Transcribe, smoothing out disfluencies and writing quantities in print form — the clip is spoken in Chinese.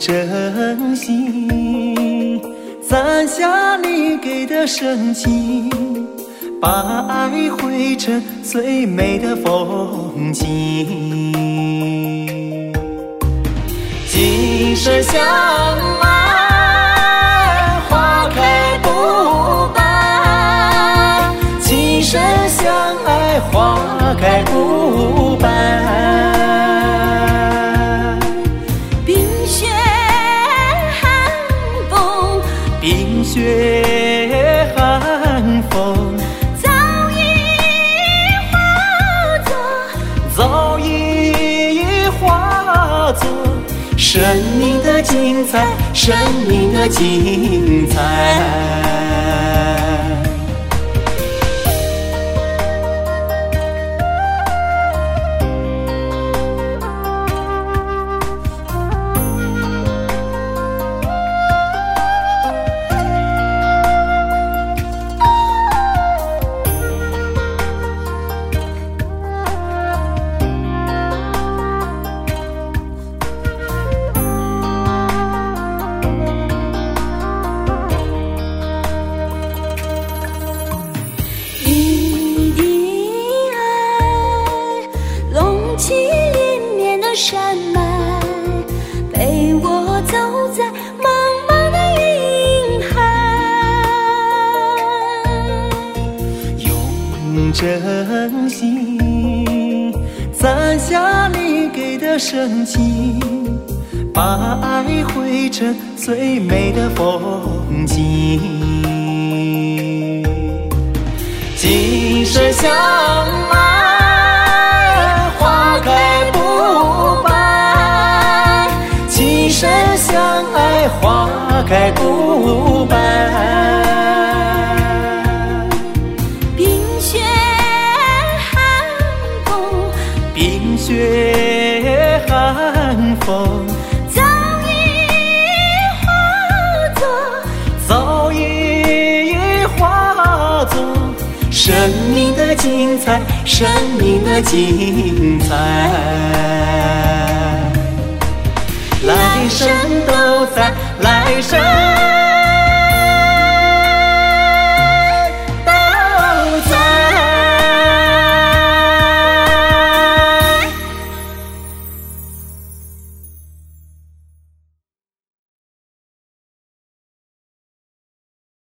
真心，攒下你给的深情，把爱绘成最美的风景。今生相爱，花开不败。今生相爱，花开不败。 冰雪寒风， 冰雪寒风， 早已化作， 早已化作生命的精彩，生命的精彩。 起连绵的山脉，陪我走在茫茫的云海。 用真心攒下你给的深情，把爱绘成最美的风景。今生相爱，花开不败。今生相爱，花开不败。 冰雪寒风， 冰雪寒风， 早已化作， 早已化作生命的精彩，生命的精彩。来生都在，来生